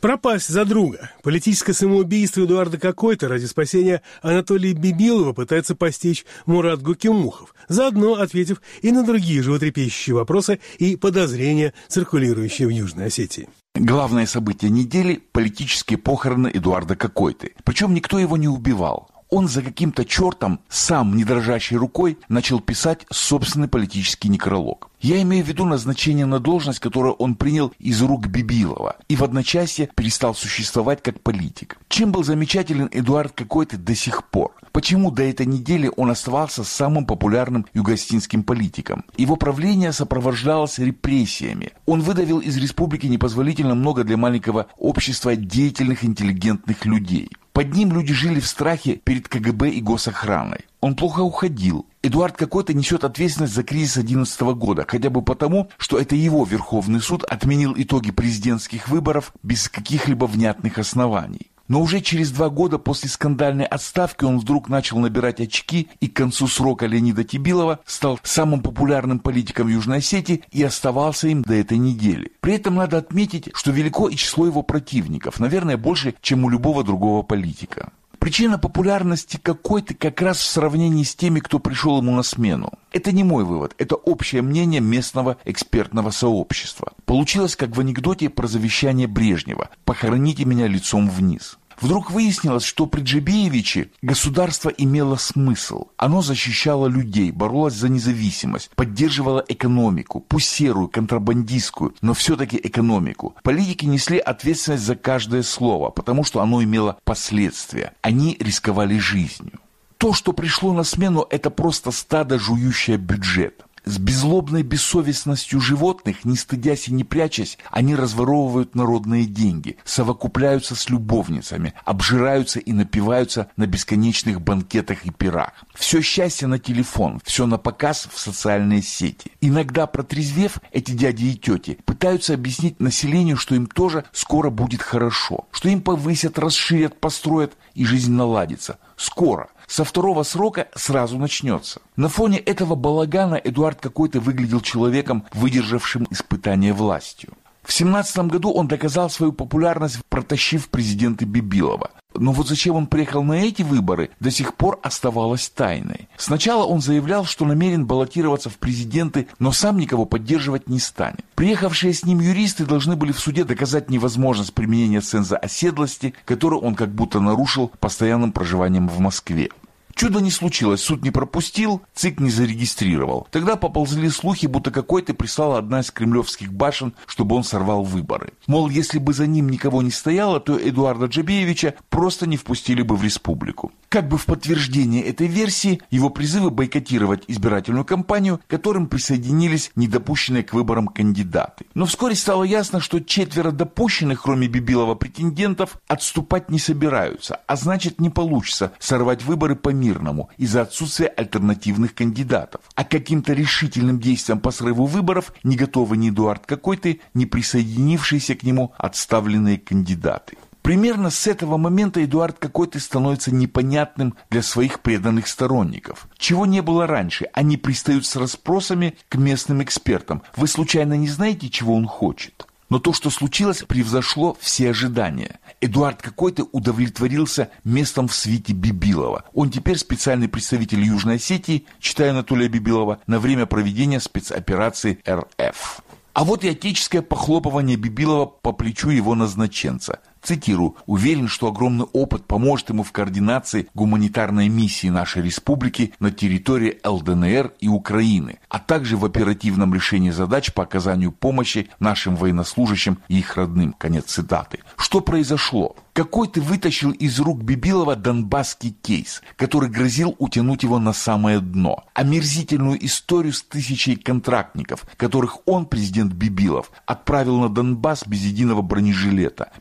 Пропасть за друга. Политическое самоубийство Эдуарда Какой-то ради спасения Анатолия Бибилова пытается постичь Мурат Гокимухов, заодно ответив и на другие животрепещущие вопросы и подозрения, циркулирующие в Южной Осетии. Главное событие недели – политические похороны Эдуарда Какой-то. Причем никто его не убивал. Он за каким-то чертом, сам не дрожащей рукой, начал писать собственный политический некролог. Я имею в виду назначение на должность, которую он принял из рук Бибилова, и в одночасье перестал существовать как политик. Чем был замечателен Эдуард Какой-то до сих пор? Почему до этой недели он оставался самым популярным югоосетинским политиком? Его правление сопровождалось репрессиями. Он выдавил из республики непозволительно много для маленького общества деятельных интеллигентных людей. Под ним люди жили в страхе перед КГБ и госохраной. Он плохо уходил. Эдуард Какой-то несет ответственность за кризис 2011 года, хотя бы потому, что это его Верховный суд отменил итоги президентских выборов без каких-либо внятных оснований. Но уже через 2 года после скандальной отставки он вдруг начал набирать очки и к концу срока Леонида Тибилова стал самым популярным политиком Южной Осетии и оставался им до этой недели. При этом надо отметить, что велико и число его противников, наверное, больше, чем у любого другого политика. Причина популярности Какой-то как раз в сравнении с теми, кто пришел ему на смену. Это не мой вывод, это общее мнение местного экспертного сообщества. Получилось, как в анекдоте про завещание Брежнева «Похороните меня лицом вниз». Вдруг выяснилось, что при Джебеевиче государство имело смысл. Оно защищало людей, боролось за независимость, поддерживало экономику, пусть серую, контрабандистскую, но все-таки экономику. Политики несли ответственность за каждое слово, потому что оно имело последствия. Они рисковали жизнью. То, что пришло на смену, это просто стадо, жующее бюджет. С беззлобной бессовестностью животных, не стыдясь и не прячась, они разворовывают народные деньги, совокупляются с любовницами, обжираются и напиваются на бесконечных банкетах и пирах. Все счастье на телефон, все на показ в социальные сети. Иногда, протрезвев, эти дяди и тети пытаются объяснить населению, что им тоже скоро будет хорошо, что им повысят, расширят, построят и жизнь наладится. Скоро. Со 2-го срока сразу начнется. На фоне этого балагана Эдуард Какой-то выглядел человеком, выдержавшим испытание властью. В 2017 году он доказал свою популярность, протащив президента Бибилова. Но вот зачем он приехал на эти выборы, до сих пор оставалось тайной. Сначала он заявлял, что намерен баллотироваться в президенты, но сам никого поддерживать не станет. Приехавшие с ним юристы должны были в суде доказать невозможность применения ценза оседлости, которую он как будто нарушил постоянным проживанием в Москве. Чудо не случилось, суд не пропустил, ЦИК не зарегистрировал. Тогда поползли слухи, будто Какой-то прислала одна из кремлевских башен, чтобы он сорвал выборы. Мол, если бы за ним никого не стояло, то Эдуарда Джебеевича просто не впустили бы в республику. Как бы в подтверждение этой версии, его призывы бойкотировать избирательную кампанию, к которым присоединились недопущенные к выборам кандидаты. Но вскоре стало ясно, что 4 допущенных, кроме Бибилова, претендентов, отступать не собираются, а значит не получится сорвать выборы по-мирному из-за отсутствия альтернативных кандидатов. А каким-то решительным действием по срыву выборов не готовы ни Эдуард Какой-то, ни присоединившиеся к нему отставленные кандидаты. Примерно с этого момента Эдуард Какой-то становится непонятным для своих преданных сторонников. Чего не было раньше, они пристают с расспросами к местным экспертам. Вы случайно не знаете, чего он хочет? Но то, что случилось, превзошло все ожидания. Эдуард Какой-то удовлетворился местом в свите Бибилова. Он теперь специальный представитель Южной Осетии, читая Анатолия Бибилова, на время проведения спецоперации РФ. А вот и отеческое похлопывание Бибилова по плечу его назначенца. Цитирую: «Уверен, что огромный опыт поможет ему в координации гуманитарной миссии нашей республики на территории ЛДНР и Украины, а также в оперативном решении задач по оказанию помощи нашим военнослужащим и их родным». Конец цитаты. Что произошло? Какой-то вытащил из рук Бибилова донбасский кейс, который грозил утянуть его на самое дно. Омерзительную историю с 1000 контрактников, которых он, президент Бибилов, отправил на Донбасс без единого бронежилета, без теплых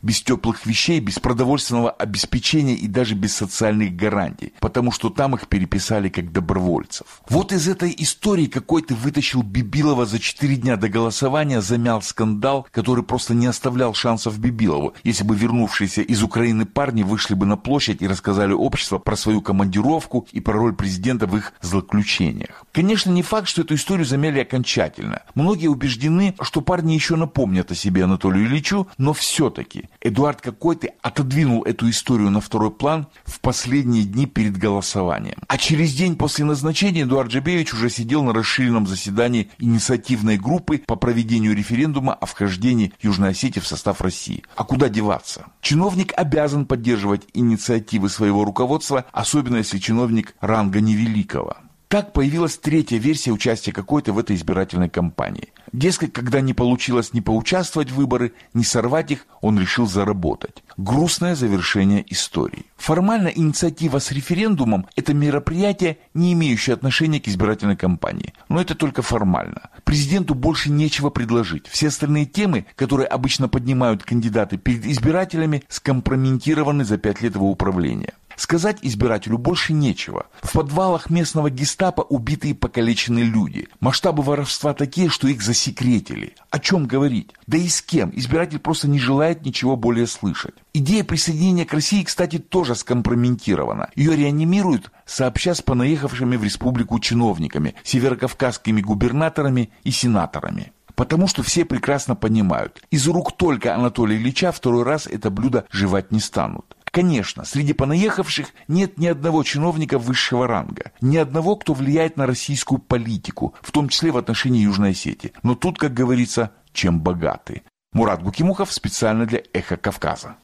теплых вещей, без продовольственного обеспечения и даже без социальных гарантий, потому что там их переписали как добровольцев. Вот из этой истории какой-то вытащил Бибилова за 4 дня до голосования, замял скандал, который просто не оставлял шансов Бибилову, если бы вернувшиеся из Украины парни вышли бы на площадь и рассказали обществу про свою командировку и про роль президента в их злоключениях. Конечно, не факт, что эту историю замяли окончательно. Многие убеждены, что парни еще напомнят о себе Анатолию Ильичу, но все-таки Эдуард Какой-то отодвинул эту историю на второй план в последние дни перед голосованием. А через день после назначения Эдуард Джебеевич уже сидел на расширенном заседании инициативной группы по проведению референдума о вхождении Южной Осетии в состав России. А куда деваться? Чиновник обязан поддерживать инициативы своего руководства, особенно если чиновник ранга невеликого. Так появилась третья версия участия Какой-то в этой избирательной кампании. Дескать, когда не получилось ни поучаствовать в выборы, ни сорвать их, он решил заработать. Грустное завершение истории. Формально инициатива с референдумом – это мероприятие, не имеющее отношения к избирательной кампании. Но это только формально. Президенту больше нечего предложить. Все остальные темы, которые обычно поднимают кандидаты перед избирателями, скомпрометированы за 5 лет его управления. Сказать избирателю больше нечего. В подвалах местного гестапо убиты и покалечены люди. Масштабы воровства такие, что их засекретили. О чем говорить? Да и с кем? Избиратель просто не желает ничего более слышать. Идея присоединения к России, кстати, тоже скомпрометирована. Ее реанимируют, сообща с понаехавшими в республику чиновниками, северокавказскими губернаторами и сенаторами. Потому что все прекрасно понимают, из рук только Анатолия Ильича второй раз это блюдо жевать не станут. Конечно, среди понаехавших нет ни одного чиновника высшего ранга, ни одного, кто влияет на российскую политику, в том числе в отношении Южной Осетии. Но тут, как говорится, чем богаты. Мурат Гукимухов специально для «Эхо Кавказа».